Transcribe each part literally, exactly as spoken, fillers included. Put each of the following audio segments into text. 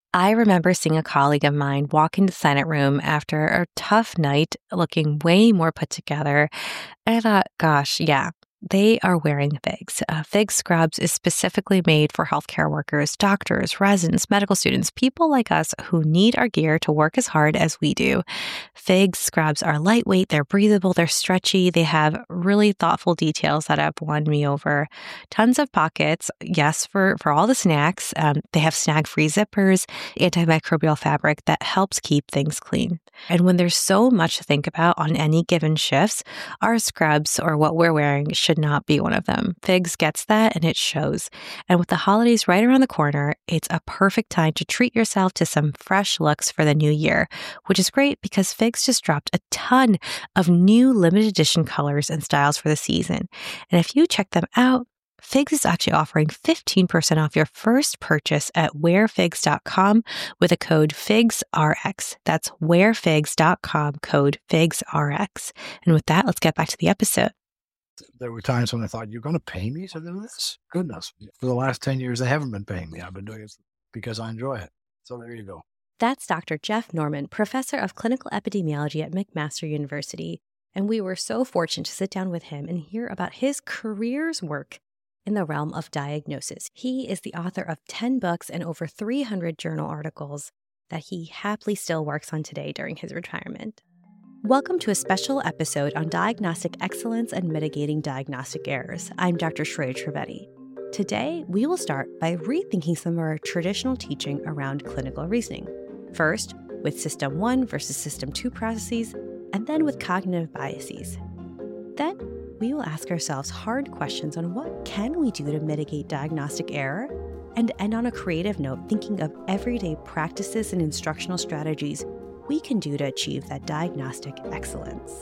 I remember seeing a colleague of mine walk into the Senate room after a tough night looking way more put together. And I thought, gosh, yeah, they are wearing figs. Uh, Fig Scrubs is specifically made for healthcare workers, doctors, residents, medical students, people like us who need our gear to work as hard as we do. Fig Scrubs are lightweight, they're breathable, they're stretchy, they have really thoughtful details that have won me over. Tons of pockets, yes, for, for all the snacks. Um, they have snag-free zippers, antimicrobial fabric that helps keep things clean. And when there's so much to think about on any given shifts, our scrubs, or what we're wearing, should not be one of them. Figs gets that, and it shows. And with the holidays right around the corner, it's a perfect time to treat yourself to some fresh looks for the new year, which is great because Figs just dropped a ton of new limited edition colors and styles for the season. And if you check them out, Figs is actually offering fifteen percent off your first purchase at wear figs dot com with a code FIGSRX. That's wear figs dot com, code FIGSRX. And with that, let's get back to the episode. There were times when I thought, you're going to pay me to do this? Goodness. For the last ten years, they haven't been paying me. I've been doing it because I enjoy it. So there you go. That's Doctor Jeff Norman, professor of clinical epidemiology at McMaster University. And we were so fortunate to sit down with him and hear about his career's work in the realm of diagnosis. He is the author of ten books and over three hundred journal articles that he happily still works on today during his retirement. Welcome to a special episode on diagnostic excellence and mitigating diagnostic errors. I'm Doctor Shreya Trivedi. Today, we will start by rethinking some of our traditional teaching around clinical reasoning. First, with System one versus System two processes, and then with cognitive biases. Then, we will ask ourselves hard questions on what can we do to mitigate diagnostic error, and end on a creative note thinking of everyday practices and instructional strategies we can do to achieve that diagnostic excellence.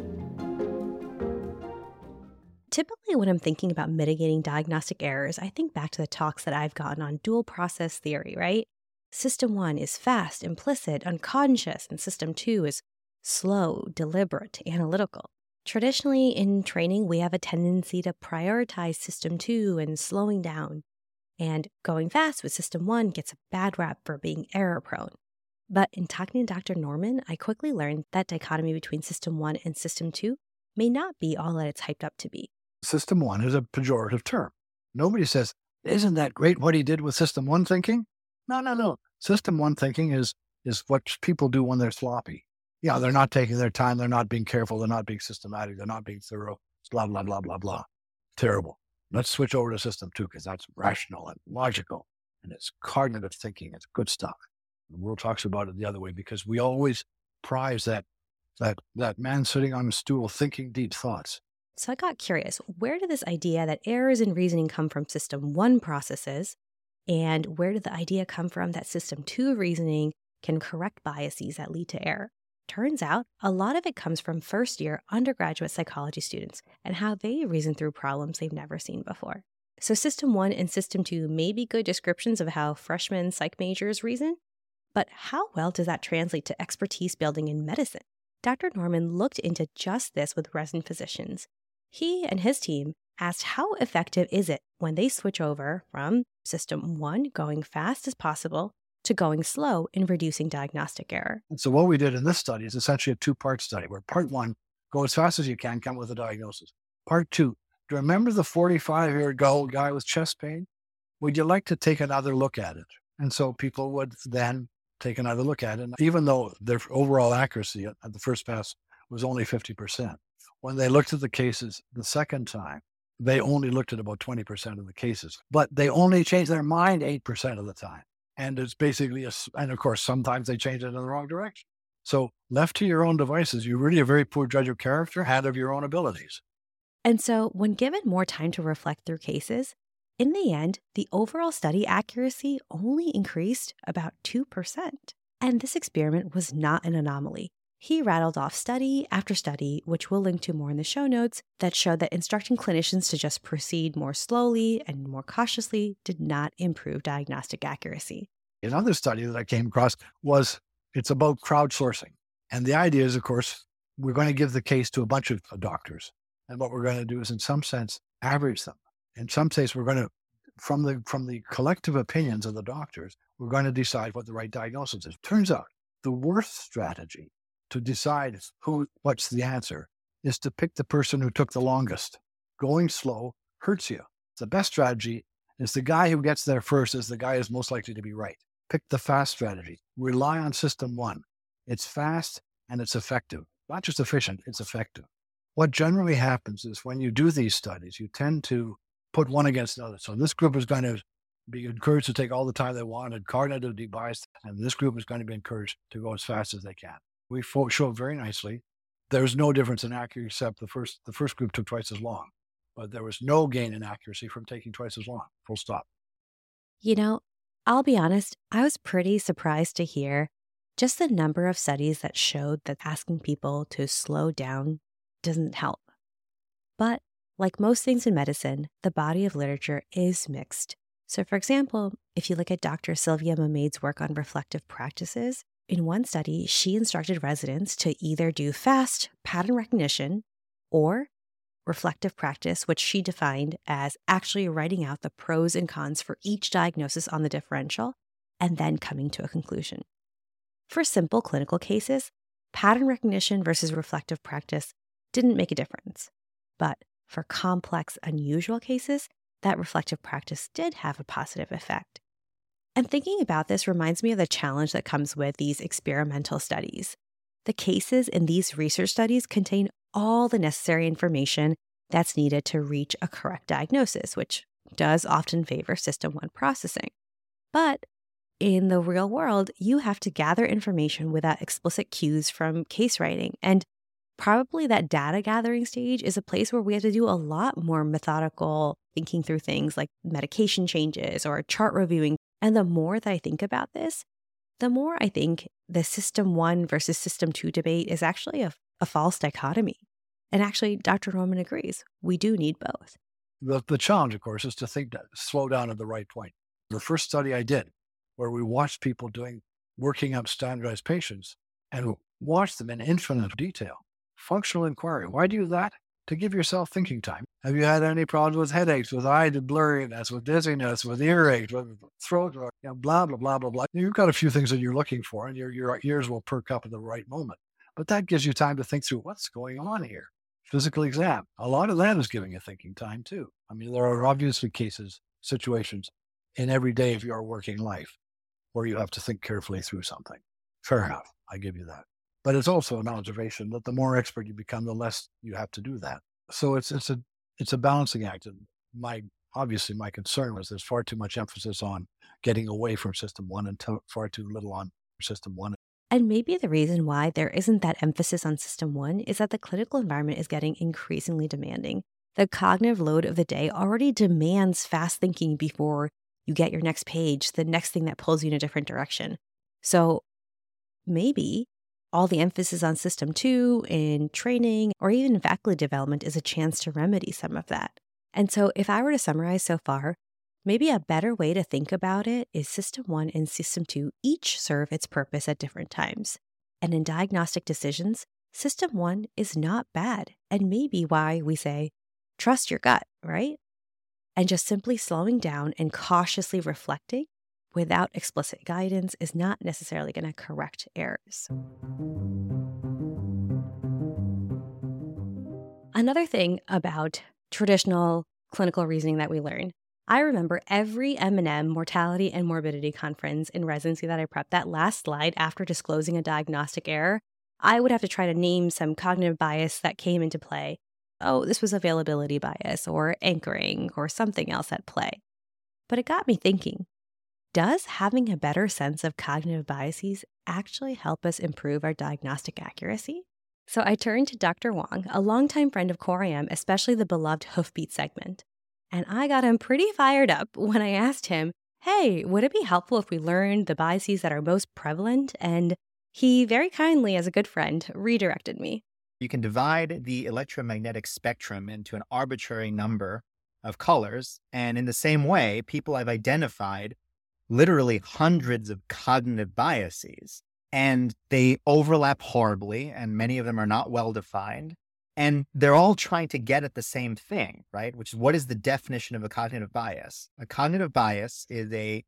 Typically, when I'm thinking about mitigating diagnostic errors, I think back to the talks that I've gotten on dual process theory, right? System one is fast, implicit, unconscious, and system two is slow, deliberate, analytical. Traditionally, in training, we have a tendency to prioritize system two and slowing down, and going fast with system one gets a bad rap for being error-prone. But in talking to Doctor Norman, I quickly learned that dichotomy between system one and system two may not be all that it's hyped up to be. System one is a pejorative term. Nobody says, isn't that great what he did with system one thinking? No, no, no. System one thinking is, is what people do when they're sloppy. Yeah, they're not taking their time. They're not being careful. They're not being systematic. They're not being thorough. Blah, blah, blah, blah, blah. Terrible. Let's switch over to system two because that's rational and logical. And it's cognitive thinking. It's good stuff. The world talks about it the other way because we always prize that that that man sitting on a stool thinking deep thoughts. So I got curious, where did this idea that errors in reasoning come from system one processes, and where did the idea come from that system two reasoning can correct biases that lead to error? Turns out, a lot of it comes from first-year undergraduate psychology students and how they reason through problems they've never seen before. So system one and system two may be good descriptions of how freshman psych majors reason, but how well does that translate to expertise building in medicine? Doctor Norman looked into just this with resident physicians. He and his team asked how effective is it when they switch over from system one, going fast as possible, to going slow in reducing diagnostic error. And so what we did in this study is essentially a two-part study where part one, go as fast as you can, come with a diagnosis. Part two, do you remember the forty-five-year-old guy with chest pain? Would you like to take another look at it? And so people would then take another look at it. And even though their overall accuracy at, at the first pass was only fifty percent, when they looked at the cases the second time, they only looked at about twenty percent of the cases, but they only changed their mind eight percent of the time. And it's basically, a, and of course, sometimes they change it in the wrong direction. So left to your own devices, you're really a very poor judge of character and of your own abilities. And so when given more time to reflect through cases, in the end, the overall study accuracy only increased about two percent. And this experiment was not an anomaly. He rattled off study after study, which we'll link to more in the show notes, that showed that instructing clinicians to just proceed more slowly and more cautiously did not improve diagnostic accuracy. Another study that I came across was, it's about crowdsourcing. And the idea is, of course, we're going to give the case to a bunch of doctors. And what we're going to do is, in some sense, average them. In some sense, we're going to, from the from the collective opinions of the doctors, we're going to decide what the right diagnosis is. Turns out the worst strategy to decide who, what's the answer is to pick the person who took the longest. Going slow hurts you. The best strategy is the guy who gets there first is the guy who's most likely to be right. Pick the fast strategy. Rely on system one. It's fast and it's effective. Not just efficient, it's effective. What generally happens is when you do these studies, you tend to put one against another. So this group is going to be encouraged to take all the time they want and cognitively biased, and this group is going to be encouraged to go as fast as they can. We show very nicely there's no difference in accuracy except the first the first group took twice as long, but there was no gain in accuracy from taking twice as long, full stop. You know, I'll be honest, I was pretty surprised to hear just the number of studies that showed that asking people to slow down doesn't help. But like most things in medicine, the body of literature is mixed. So for example, if you look at Doctor Sylvia Mamad's work on reflective practices, in one study, she instructed residents to either do fast pattern recognition or reflective practice, which she defined as actually writing out the pros and cons for each diagnosis on the differential and then coming to a conclusion. For simple clinical cases, pattern recognition versus reflective practice didn't make a difference. But for complex, unusual cases, that reflective practice did have a positive effect. And thinking about this reminds me of the challenge that comes with these experimental studies. The cases in these research studies contain all the necessary information that's needed to reach a correct diagnosis, which does often favor system one processing. But in the real world, you have to gather information without explicit cues from case writing. And probably that data gathering stage is a place where we have to do a lot more methodical thinking through things like medication changes or chart reviewing. And the more that I think about this, the more I think the system one versus system two debate is actually a, a false dichotomy. And actually, Doctor Norman agrees. We do need both. The, the challenge, of course, is to think that slow down at the right point. The first study I did, where we watched people doing, working up standardized patients and watched them in infinite detail. Functional inquiry. Why do that? To give yourself thinking time. Have you had any problems with headaches, with eye blurriness, with dizziness, with earache, with throat, you know, blah, blah, blah, blah, blah. You've got a few things that you're looking for and your, your ears will perk up at the right moment. But that gives you time to think through what's going on here. Physical exam. A lot of that is giving you thinking time too. I mean, there are obviously cases, situations in every day of your working life where you have to think carefully through something. Fair enough. I give you that. But it's also an observation that the more expert you become, the less you have to do that. So it's it's a it's a balancing act. And my obviously my concern was there's far too much emphasis on getting away from system one and to, far too little on system one. And maybe the reason why there isn't that emphasis on system one is that the clinical environment is getting increasingly demanding. The cognitive load of the day already demands fast thinking before you get your next page, the next thing that pulls you in a different direction. So maybe all the emphasis on system two in training or even faculty development is a chance to remedy some of that. And so if I were to summarize so far, maybe a better way to think about it is system one and system two each serve its purpose at different times. And in diagnostic decisions, system one is not bad and maybe why we say, trust your gut, right? And just simply slowing down and cautiously reflecting without explicit guidance is not necessarily going to correct errors. Another thing about traditional clinical reasoning that we learn, I remember every M and M mortality and morbidity conference in residency that I prepped, that last slide after disclosing a diagnostic error, I would have to try to name some cognitive bias that came into play. Oh, this was availability bias or anchoring or something else at play. But it got me thinking, does having a better sense of cognitive biases actually help us improve our diagnostic accuracy? So I turned to Doctor Wong, a longtime friend of Core I M, especially the beloved Hoofbeat segment. And I got him pretty fired up when I asked him, hey, would it be helpful if we learned the biases that are most prevalent? And he very kindly, as a good friend, redirected me. You can divide the electromagnetic spectrum into an arbitrary number of colors. And in the same way, people have identified literally hundreds of cognitive biases, and they overlap horribly, and many of them are not well defined. And they're all trying to get at the same thing, right? Which is, what is the definition of a cognitive bias? A cognitive bias is a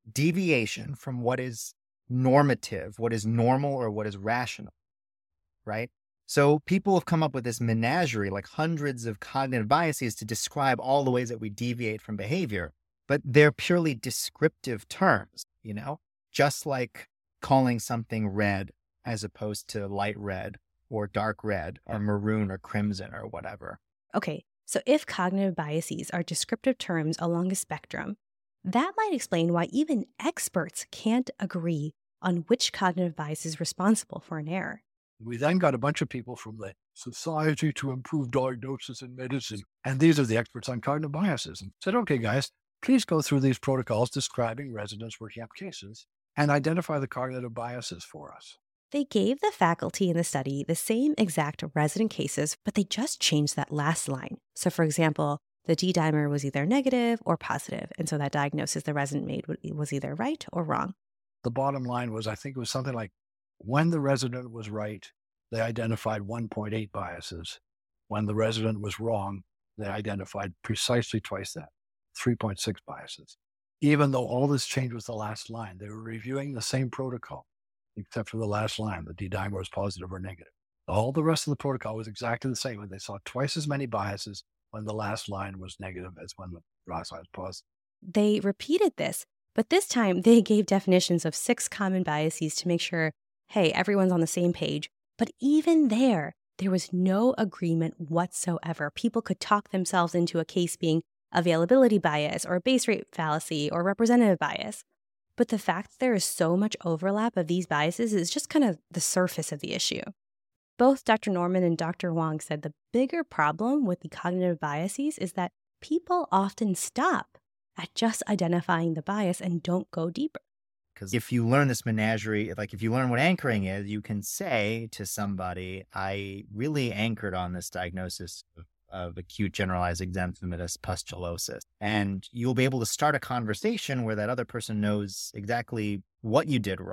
deviation from what is normative, what is normal, or what is rational, right? So people have come up with this menagerie, like hundreds of cognitive biases to describe all the ways that we deviate from behavior, but they're purely descriptive terms, you know, just like calling something red as opposed to light red or dark red or maroon or crimson or whatever. Okay, so if cognitive biases are descriptive terms along a spectrum, that might explain why even experts can't agree on which cognitive bias is responsible for an error. We then got a bunch of people from the Society to Improve Diagnosis in Medicine, and these are the experts on cognitive biases, and said, okay, guys, please go through these protocols describing residents working up cases and identify the cognitive biases for us. They gave the faculty in the study the same exact resident cases, but they just changed that last line. So for example, the D-dimer was either negative or positive, and so that diagnosis the resident made was either right or wrong. The bottom line was, I think it was something like, when the resident was right, they identified one point eight biases. When the resident was wrong, they identified precisely twice that, three point six biases. Even though all this changed was the last line, they were reviewing the same protocol, except for the last line, the D-dimer was positive or negative. All the rest of the protocol was exactly the same, and they saw twice as many biases when the last line was negative as when the last line was positive. They repeated this, but this time they gave definitions of six common biases to make sure, hey, everyone's on the same page. But even there, there was no agreement whatsoever. People could talk themselves into a case being availability bias or base rate fallacy or representative bias. But the fact that there is so much overlap of these biases is just kind of the surface of the issue. Both Doctor Norman and Doctor Wong said the bigger problem with the cognitive biases is that people often stop at just identifying the bias and don't go deeper. Because if you learn this menagerie, like if you learn what anchoring is, you can say to somebody, I really anchored on this diagnosis of, of acute generalized erythematous pustulosis. And you'll be able to start a conversation where that other person knows exactly what you did wrong.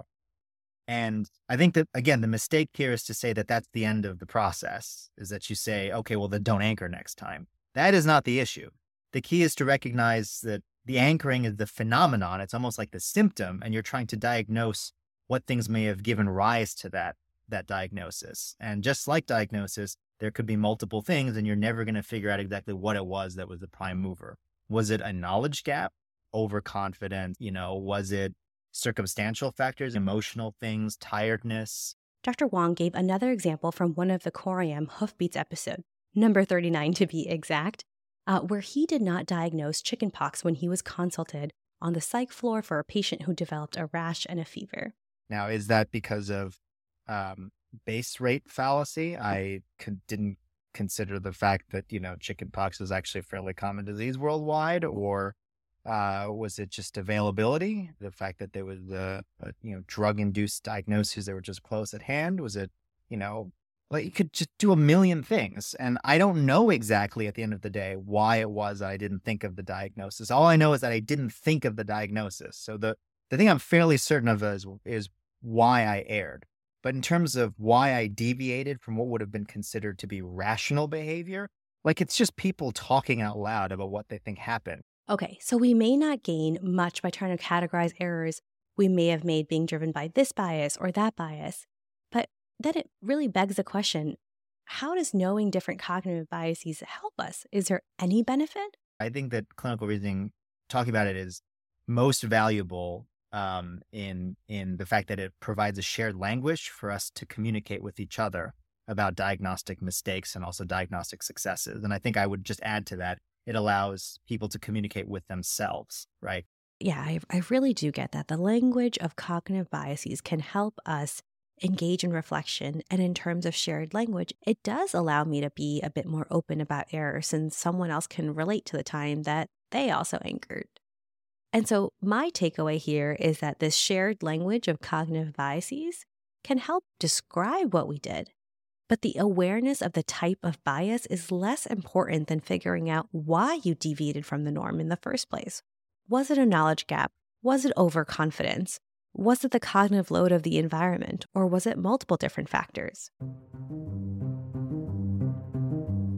And I think that, again, the mistake here is to say that that's the end of the process, is that you say, okay, well, then don't anchor next time. That is not the issue. The key is to recognize that the anchoring is the phenomenon. It's almost like the symptom, and you're trying to diagnose what things may have given rise to that, that diagnosis. And just like diagnosis, there could be multiple things, and you're never going to figure out exactly what it was that was the prime mover. Was it a knowledge gap, overconfidence? You know, was it circumstantial factors, emotional things, tiredness? Doctor Wong gave another example from one of the Core I M Hoofbeats episode, number thirty-nine to be exact, Uh, where he did not diagnose chickenpox when he was consulted on the psych floor for a patient who developed a rash and a fever. Now, is that because of um, base rate fallacy? I con- didn't consider the fact that, you know, chickenpox is actually a fairly common disease worldwide, or uh, was it just availability? The fact that there was, a, a, you know, drug-induced diagnoses that were just close at hand? Was it, you know, like you could just do a million things. And I don't know exactly at the end of the day why it was that I didn't think of the diagnosis. All I know is that I didn't think of the diagnosis. So the, the thing I'm fairly certain of is, is why I erred. But in terms of why I deviated from what would have been considered to be rational behavior, like it's just people talking out loud about what they think happened. Okay, so we may not gain much by trying to categorize errors we may have made being driven by this bias or that bias. But then it really begs the question, how does knowing different cognitive biases help us? Is there any benefit? I think that clinical reasoning, talking about it, is most valuable um, in in the fact that it provides a shared language for us to communicate with each other about diagnostic mistakes and also diagnostic successes. And I think I would just add to that, it allows people to communicate with themselves, right? Yeah, I, I really do get that. The language of cognitive biases can help us engage in reflection. And in terms of shared language, it does allow me to be a bit more open about error since someone else can relate to the time that they also anchored. And so my takeaway here is that this shared language of cognitive biases can help describe what we did. But the awareness of the type of bias is less important than figuring out why you deviated from the norm in the first place. Was it a knowledge gap? Was it overconfidence? Was it the cognitive load of the environment, or was it multiple different factors?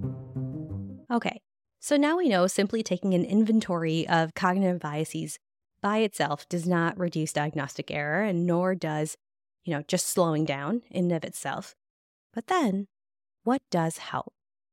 Okay, so now we know simply taking an inventory of cognitive biases by itself does not reduce diagnostic error, and nor does, you know, just slowing down in and of itself. But then, what does help?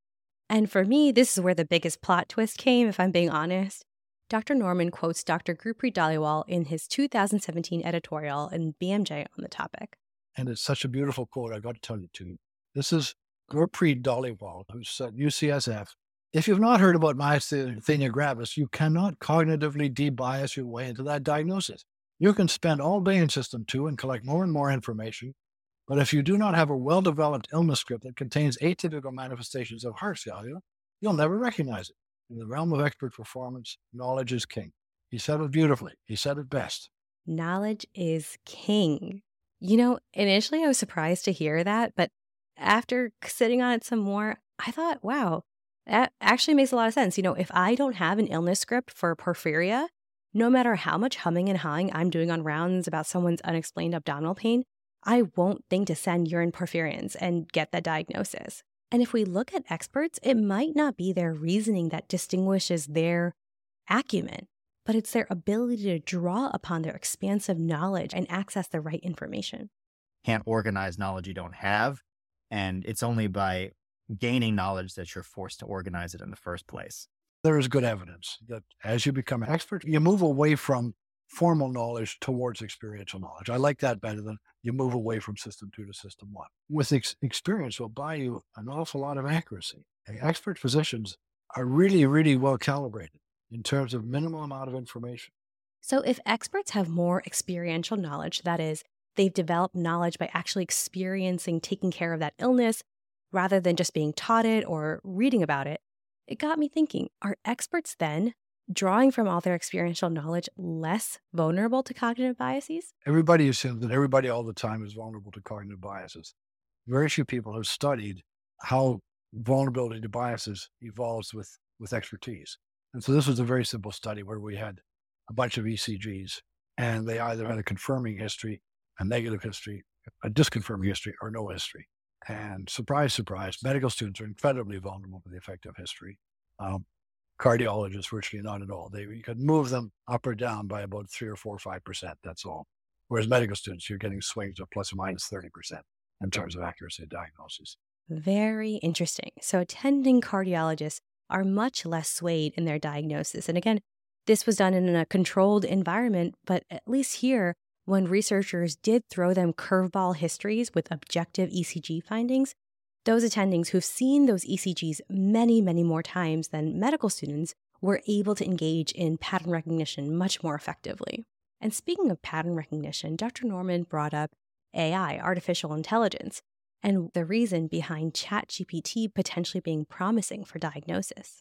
And for me, this is where the biggest plot twist came, if I'm being honest. Doctor Norman quotes Doctor Gurpreet Dhaliwal in his two thousand seventeen editorial in B M J on the topic. And it's such a beautiful quote, I got to tell it to you. This is Gurpreet Dhaliwal, who's at U C S F. If you've not heard about myasthenia gravis, you cannot cognitively debias your way into that diagnosis. You can spend all day in System two and collect more and more information, but if you do not have a well-developed illness script that contains atypical manifestations of heart failure, you'll never recognize it. In the realm of expert performance, knowledge is king. He said it beautifully. He said it best. Knowledge is king. You know, initially I was surprised to hear that, but after sitting on it some more, I thought, wow, that actually makes a lot of sense. You know, if I don't have an illness script for porphyria, no matter how much humming and hawing I'm doing on rounds about someone's unexplained abdominal pain, I won't think to send urine porphyrins and get that diagnosis. And if we look at experts, it might not be their reasoning that distinguishes their acumen, but it's their ability to draw upon their expansive knowledge and access the right information. Can't organize knowledge you don't have, and it's only by gaining knowledge that you're forced to organize it in the first place. There is good evidence that as you become an expert, you move away from formal knowledge towards experiential knowledge. I like that better than you move away from System two to System one. With ex- experience will buy you an awful lot of accuracy. Expert physicians are really, really well calibrated in terms of minimal amount of information. So if experts have more experiential knowledge, that is, they've developed knowledge by actually experiencing taking care of that illness rather than just being taught it or reading about it, it got me thinking, are experts then drawing from all their experiential knowledge less vulnerable to cognitive biases? Everybody assumes that everybody all the time is vulnerable to cognitive biases. Very few people have studied how vulnerability to biases evolves with, with expertise. And so this was a very simple study where we had a bunch of E C Gs, and they either had a confirming history, a negative history, a disconfirming history, or no history. And surprise, surprise, medical students are incredibly vulnerable to the effect of history. Um, Cardiologists, virtually not at all. They, you could move them up or down by about three or four or five percent, that's all. Whereas medical students, you're getting swings of plus or minus thirty percent in terms of accuracy of diagnosis. Very interesting. So attending cardiologists are much less swayed in their diagnosis. And again, this was done in a controlled environment, but at least here, when researchers did throw them curveball histories with objective E C G findings, those attendings who've seen those E C Gs many, many more times than medical students were able to engage in pattern recognition much more effectively. And speaking of pattern recognition, Doctor Norman brought up A I, artificial intelligence, and the reason behind ChatGPT potentially being promising for diagnosis.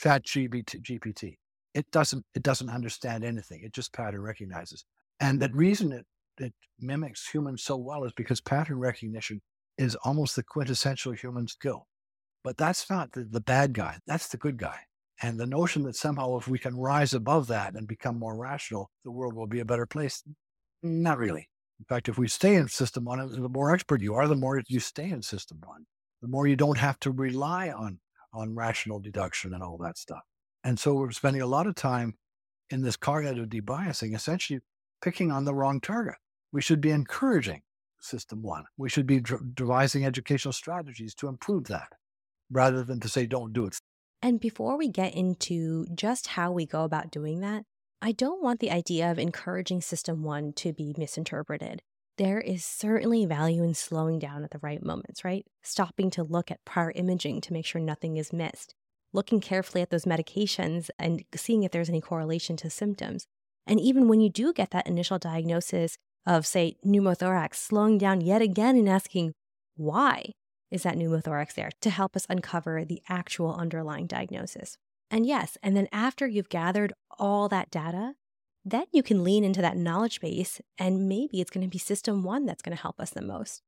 ChatGPT, it doesn't, it doesn't understand anything. It just pattern recognizes. And the reason it, it mimics humans so well is because pattern recognition is almost the quintessential human skill. But that's not the, the bad guy. That's the good guy. And the notion that somehow if we can rise above that and become more rational, the world will be a better place. Not really. In fact, if we stay in System one, the more expert you are, the more you stay in System one, the more you don't have to rely on, on rational deduction and all that stuff. And so we're spending a lot of time in this cognitive debiasing, essentially picking on the wrong target. We should be encouraging System one. We should be dr- devising educational strategies to improve that rather than to say, don't do it. And before we get into just how we go about doing that, I don't want the idea of encouraging System one to be misinterpreted. There is certainly value in slowing down at the right moments, right? Stopping to look at prior imaging to make sure nothing is missed, looking carefully at those medications and seeing if there's any correlation to symptoms. And even when you do get that initial diagnosis of, say, pneumothorax, slowing down yet again and asking, why is that pneumothorax there, to help us uncover the actual underlying diagnosis. And yes, and then after you've gathered all that data, then you can lean into that knowledge base, and maybe it's going to be System one that's going to help us the most.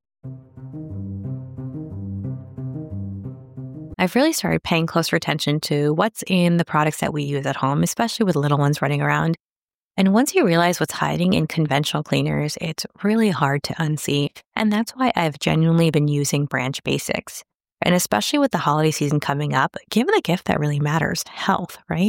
I've really started paying closer attention to what's in the products that we use at home, especially with little ones running around. And once you realize what's hiding in conventional cleaners, it's really hard to unsee. And that's why I've genuinely been using Branch Basics. And especially with the holiday season coming up, give it a gift that really matters, health, right?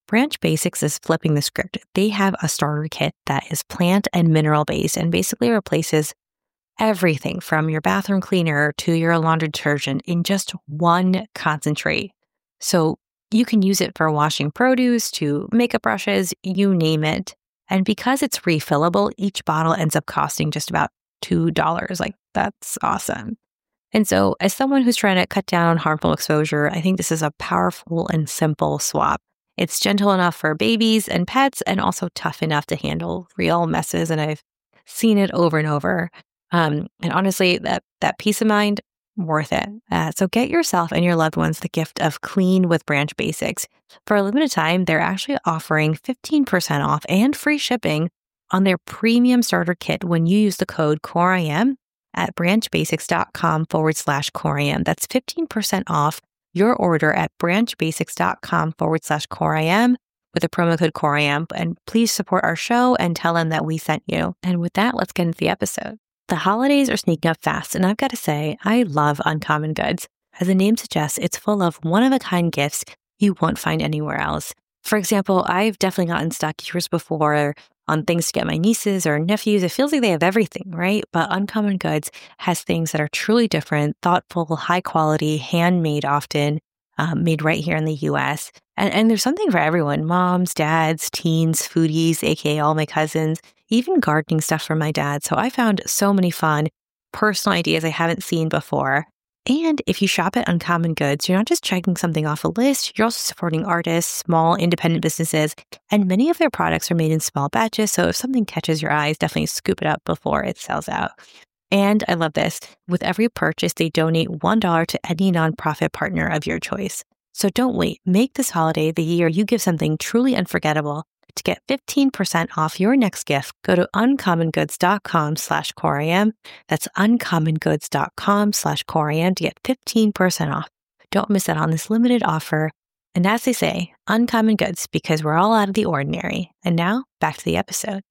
Branch Basics is flipping the script. They have a starter kit that is plant and mineral based and basically replaces everything from your bathroom cleaner to your laundry detergent in just one concentrate. So you can use it for washing produce to makeup brushes, you name it. And because it's refillable, each bottle ends up costing just about two dollars. Like, that's awesome. And so as someone who's trying to cut down on harmful exposure, I think this is a powerful and simple swap. It's gentle enough for babies and pets and also tough enough to handle real messes. And I've seen it over and over. Um, and honestly, that, that peace of mind, worth it. Uh, so get yourself and your loved ones the gift of Clean with Branch Basics. For a limited time, they're actually offering fifteen percent off and free shipping on their premium starter kit when you use the code COREIM at branchbasics.com forward slash COREIM. That's fifteen percent off your order at branchbasics.com forward slash COREIM with the promo code COREIM. And please support our show and tell them that we sent you. And with that, let's get into the episode. The holidays are sneaking up fast, and I've got to say, I love Uncommon Goods. As the name suggests, it's full of one-of-a-kind gifts you won't find anywhere else. For example, I've definitely gotten stuck years before on things to get my nieces or nephews. It feels like they have everything, right? But Uncommon Goods has things that are truly different, thoughtful, high quality, handmade often, um, made right here in the U S. And, and there's something for everyone: moms, dads, teens, foodies, aka all my cousins, even gardening stuff for my dad. So I found so many fun personal ideas I haven't seen before. And if you shop at Uncommon Goods, you're not just checking something off a list, you're also supporting artists, small independent businesses, and many of their products are made in small batches. So if something catches your eyes, definitely scoop it up before it sells out. And I love this. With every purchase, they donate one dollar to any nonprofit partner of your choice. So don't wait. Make this holiday the year you give something truly unforgettable. To get fifteen percent off your next gift, go to uncommongoods.com slash COREIM. That's uncommongoods.com slash COREIM to get fifteen percent off. Don't miss out on this limited offer. And as they say, Uncommon Goods, because we're all out of the ordinary. And now, back to the episode.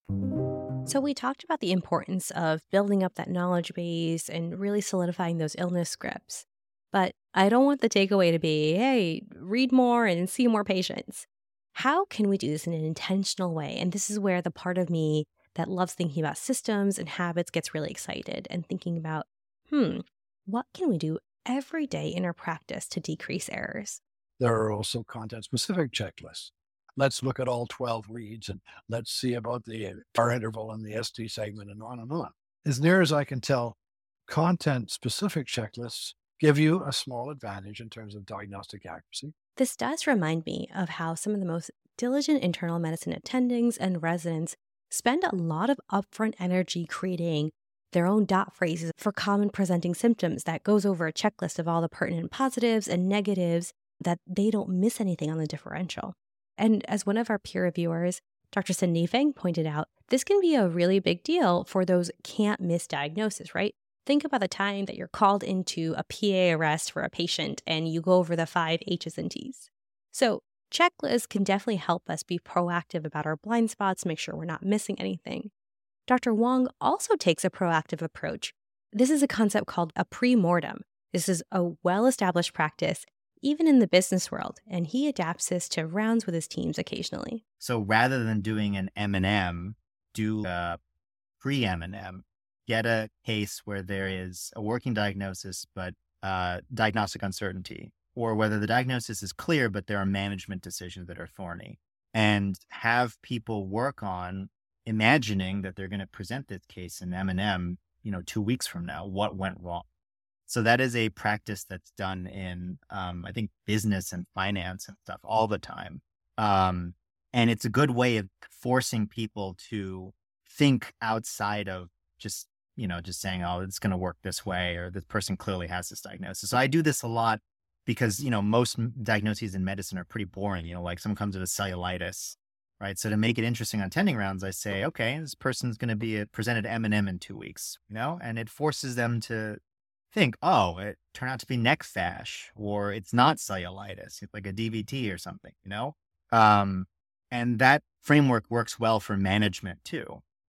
So we talked about the importance of building up that knowledge base and really solidifying those illness scripts. But I don't want the takeaway to be, hey, read more and see more patients. How can we do this in an intentional way? And this is where the part of me that loves thinking about systems and habits gets really excited and thinking about, hmm, what can we do every day in our practice to decrease errors? There are also content-specific checklists. Let's look at all twelve reads and let's see about the R interval and the S T segment and on and on. As near as I can tell, content-specific checklists give you a small advantage in terms of diagnostic accuracy. This does remind me of how some of the most diligent internal medicine attendings and residents spend a lot of upfront energy creating their own dot phrases for common presenting symptoms that goes over a checklist of all the pertinent positives and negatives that they don't miss anything on the differential. And as one of our peer reviewers, Doctor Cindy Feng, pointed out, this can be a really big deal for those can't miss diagnoses, right? Think about the time that you're called into a P A arrest for a patient and you go over the five H's and T's. So checklists can definitely help us be proactive about our blind spots, make sure we're not missing anything. Doctor Wong also takes a proactive approach. This is a concept called a pre-mortem. This is a well-established practice, even in the business world, and he adapts this to rounds with his teams occasionally. So rather than doing an M and M, do a pre-M and M. Get a case where there is a working diagnosis, but uh, diagnostic uncertainty, or whether the diagnosis is clear, but there are management decisions that are thorny, and have people work on imagining that they're going to present this case in M and M, you know, two weeks from now, what went wrong. So that is a practice that's done in, um, I think, business and finance and stuff all the time. Um, and it's a good way of forcing people to think outside of just, you know, just saying, oh, it's going to work this way, or this person clearly has this diagnosis. So I do this a lot because, you know, most diagnoses in medicine are pretty boring. You know, like someone comes with a cellulitis, right? So to make it interesting on attending rounds, I say, okay, this person's going to be a, presented M and M in two weeks, you know, and it forces them to think, oh, it turned out to be neck fash, or it's not cellulitis, it's like a D V T or something, you know? Um, and that framework works well for management too.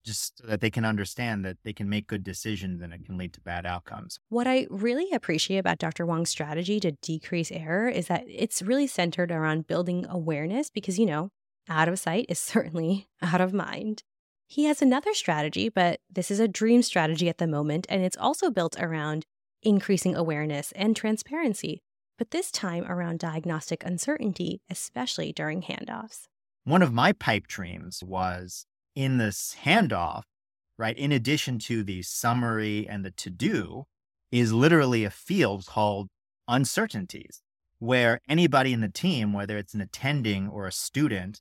just so that they can understand that they can make good decisions and it can lead to bad outcomes. What I really appreciate about Doctor Wong's strategy to decrease error is that it's really centered around building awareness because, you know, out of sight is certainly out of mind. He has another strategy, but this is a dream strategy at the moment, and it's also built around increasing awareness and transparency, but this time around diagnostic uncertainty, especially during handoffs. One of my pipe dreams was in this handoff, right, in addition to the summary and the to-do, is literally a field called uncertainties, where anybody in the team, whether it's an attending or a student,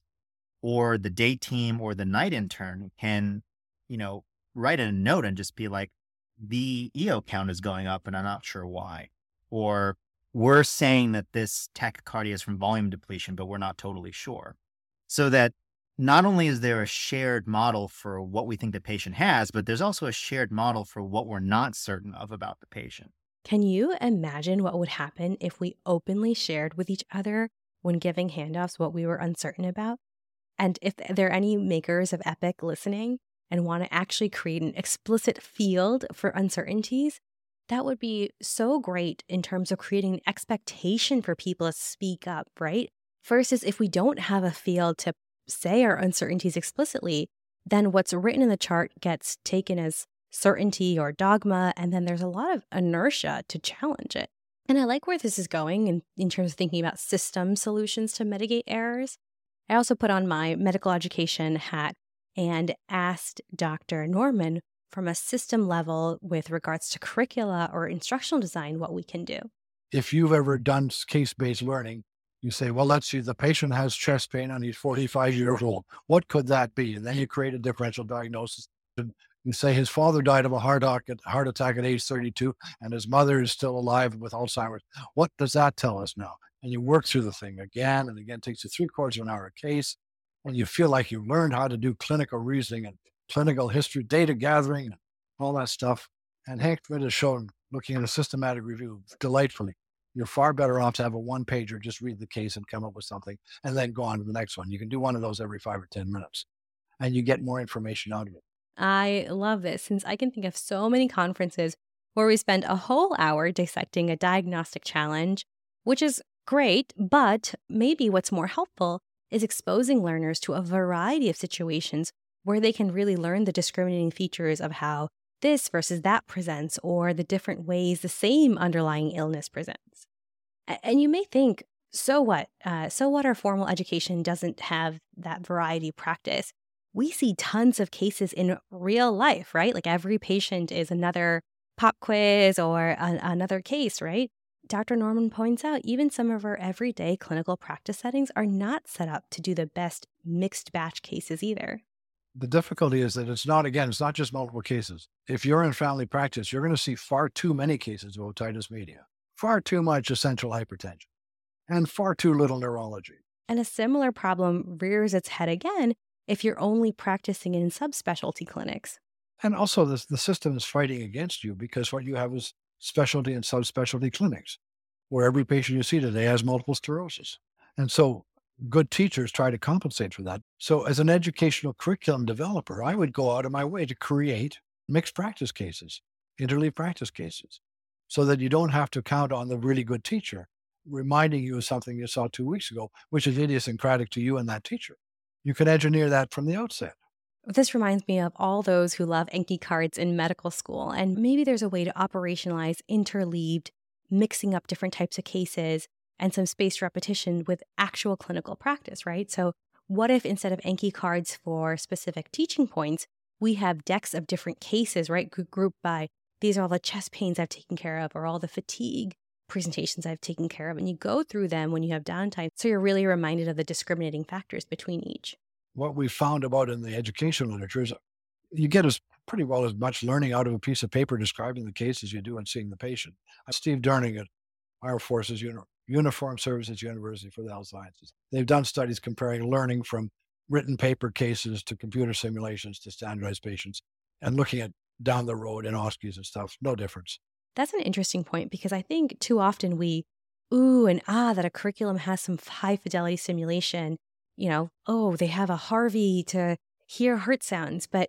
or the day team or the night intern can, you know, write a note and just be like, the E O count is going up and I'm not sure why. Or we're saying that this tachycardia is from volume depletion, but we're not totally sure. So that not only is there a shared model for what we think the patient has, but there's also a shared model for what we're not certain of about the patient. Can you imagine what would happen if we openly shared with each other when giving handoffs what we were uncertain about? And if there are any makers of Epic listening and want to actually create an explicit field for uncertainties, that would be so great in terms of creating an expectation for people to speak up, right? First is if we don't have a field to say our uncertainties explicitly, then what's written in the chart gets taken as certainty or dogma, and then there's a lot of inertia to challenge it. And I like where this is going in, in terms of thinking about system solutions to mitigate errors. I also put on my medical education hat and asked Doctor Norman from a system level with regards to curricula or instructional design what we can do. If you've ever done case-based learning, you say, well, let's see, the patient has chest pain and he's forty-five years old. What could that be? And then you create a differential diagnosis. You say his father died of a heart attack at age thirty-two and his mother is still alive with Alzheimer's. What does that tell us now? And you work through the thing again and again. It takes you three quarters of an hour a case. And you feel like you've learned how to do clinical reasoning and clinical history, data gathering, and all that stuff. And Hank Schmidt has shown, looking at a systematic review, delightfully, you're far better off to have a one pager, just read the case and come up with something, and then go on to the next one. You can do one of those every five or ten minutes, and you get more information out of it. I love this, since I can think of so many conferences where we spend a whole hour dissecting a diagnostic challenge, which is great, but maybe what's more helpful is exposing learners to a variety of situations where they can really learn the discriminating features of how this versus that presents, or the different ways the same underlying illness presents. And you may think, so what? Uh, so what our formal education doesn't have that variety practice? We see tons of cases in real life, right? Like every patient is another pop quiz or a- another case, right? Doctor Norman points out even some of our everyday clinical practice settings are not set up to do the best mixed batch cases either. The difficulty is that it's not, again, it's not just multiple cases. If you're in family practice, you're going to see far too many cases of otitis media, far too much essential hypertension, and far too little neurology. And a similar problem rears its head again if you're only practicing in subspecialty clinics. And also the, the system is fighting against you because what you have is specialty and subspecialty clinics, where every patient you see today has multiple sclerosis. And so good teachers try to compensate for that. So as an educational curriculum developer, I would go out of my way to create mixed practice cases, interleave practice cases, so that you don't have to count on the really good teacher reminding you of something you saw two weeks ago, which is idiosyncratic to you and that teacher. You can engineer that from the outset. This reminds me of all those who love Enki cards in medical school, and maybe there's a way to operationalize interleaved, mixing up different types of cases and some spaced repetition with actual clinical practice, right? So what if instead of Enki cards for specific teaching points, we have decks of different cases, right? Grouped by, these are all the chest pains I've taken care of, or all the fatigue presentations I've taken care of. And you go through them when you have downtime, so you're really reminded of the discriminating factors between each. What we found about in the education literature is you get as pretty well as much learning out of a piece of paper describing the case as you do in seeing the patient. Steve Durning at Air Force's Uni- Uniform Services University for the Health Sciences. They've done studies comparing learning from written paper cases to computer simulations to standardized patients and looking at down the road in O S C Es and stuff. No difference. That's an interesting point, because I think too often we ooh and ah that a curriculum has some high fidelity simulation. You know, oh, they have a Harvey to hear heart sounds, but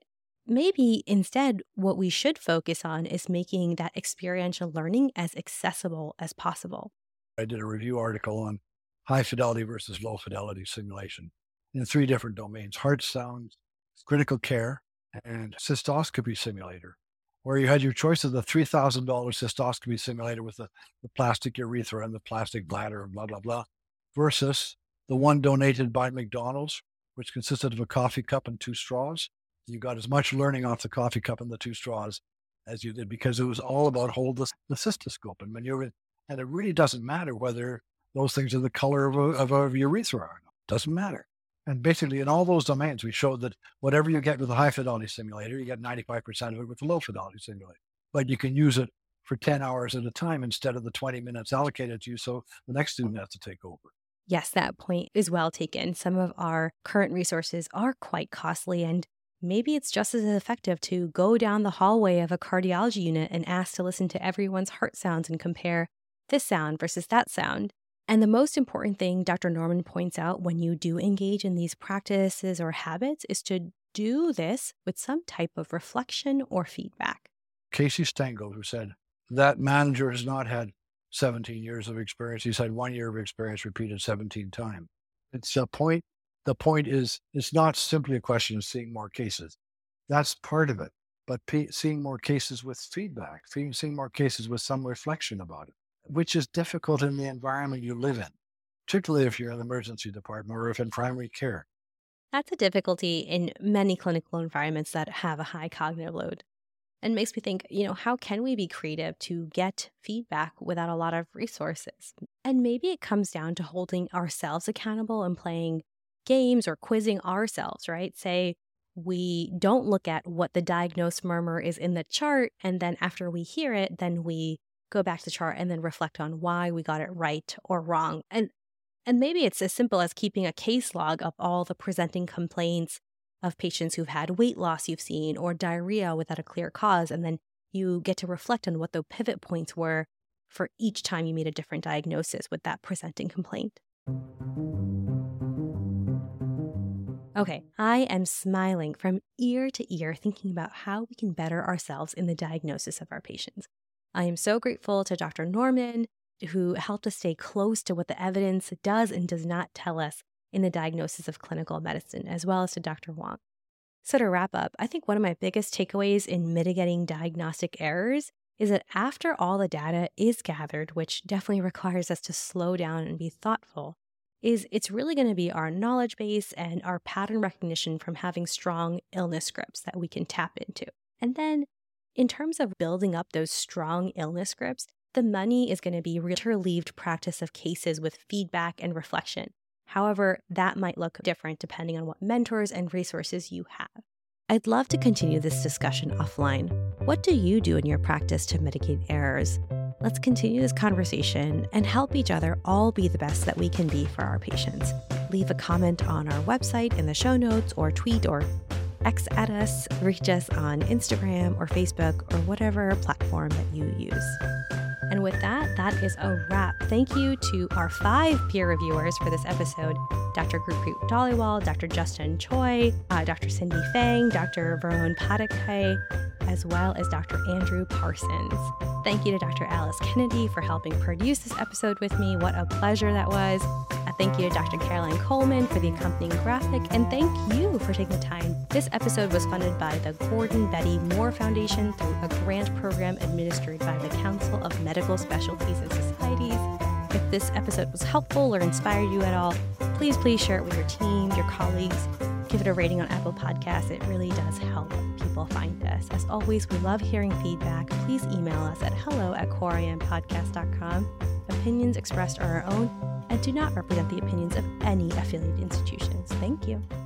maybe instead what we should focus on is making that experiential learning as accessible as possible. I did a review article on high fidelity versus low fidelity simulation in three different domains: heart sounds, critical care, and cystoscopy simulator, where you had your choice of the three thousand dollars cystoscopy simulator with the, the plastic urethra and the plastic bladder and blah, blah, blah, versus the one donated by McDonald's, which consisted of a coffee cup and two straws. You got as much learning off the coffee cup and the two straws as you did, because it was all about hold the, the cystoscope and maneuver. And it really doesn't matter whether those things are the color of a, of a urethra or not. It doesn't matter. And basically in all those domains, we showed that whatever you get with a high fidelity simulator, you get ninety-five percent of it with a low fidelity simulator. But you can use it for ten hours at a time instead of the twenty minutes allocated to you, so the next student has to take over. Yes, that point is well taken. Some of our current resources are quite costly, and maybe it's just as effective to go down the hallway of a cardiology unit and ask to listen to everyone's heart sounds and compare this sound versus that sound. And the most important thing Doctor Norman points out when you do engage in these practices or habits is to do this with some type of reflection or feedback. Casey Stengel, who said that manager has not had seventeen years of experience. He's had one year of experience repeated seventeen times. It's a point. The point is, it's not simply a question of seeing more cases. That's part of it. But p- seeing more cases with feedback, seeing more cases with some reflection about it, which is difficult in the environment you live in, particularly if you're in the emergency department or if in primary care. That's a difficulty in many clinical environments that have a high cognitive load. And makes me think, you know, how can we be creative to get feedback without a lot of resources? And maybe it comes down to holding ourselves accountable and playing games or quizzing ourselves, right? Say we don't look at what the diagnosed murmur is in the chart, and then after we hear it, then we go back to the chart and then reflect on why we got it right or wrong. And and maybe it's as simple as keeping a case log of all the presenting complaints of patients who've had weight loss you've seen or diarrhea without a clear cause, and then you get to reflect on what the pivot points were for each time you made a different diagnosis with that presenting complaint. Okay, I am smiling from ear to ear thinking about how we can better ourselves in the diagnosis of our patients. I am so grateful to Doctor Norman, who helped us stay close to what the evidence does and does not tell us in the diagnosis of clinical medicine, as well as to Doctor Wong. So to wrap up, I think one of my biggest takeaways in mitigating diagnostic errors is that after all the data is gathered, which definitely requires us to slow down and be thoughtful, is it's really going to be our knowledge base and our pattern recognition from having strong illness scripts that we can tap into. And then in terms of building up those strong illness scripts, the money is going to be interleaved practice of cases with feedback and reflection. However, that might look different depending on what mentors and resources you have. I'd love to continue this discussion offline. What do you do in your practice to mitigate errors? Let's continue this conversation and help each other all be the best that we can be for our patients. Leave a comment on our website in the show notes, or tweet or X at us, reach us on Instagram or Facebook or whatever platform that you use. And with that, that is a wrap. Thank you to our five peer reviewers for this episode: Doctor Gurpreet Dhaliwal, Doctor Justin Choi, uh, Doctor Cindy Fang, Doctor Varun Padakai, as well as Doctor Andrew Parsons. Thank you to Doctor Alice Kennedy for helping produce this episode with me. What a pleasure that was. Uh, thank you to Doctor Caroline Coleman for the accompanying graphic, and thank you for taking the time. This episode was funded by the Gordon Betty Moore Foundation through a grant program administered by the Council of Medical Specialties and Societies. If this episode was helpful or inspired you at all, please, please share it with your team, your colleagues. Give it a rating on Apple Podcasts. It really does help people find us. As always, we love hearing feedback. Please email us at hello at quorum podcast dot com. Opinions expressed are our own and do not represent the opinions of any affiliated institutions. Thank you.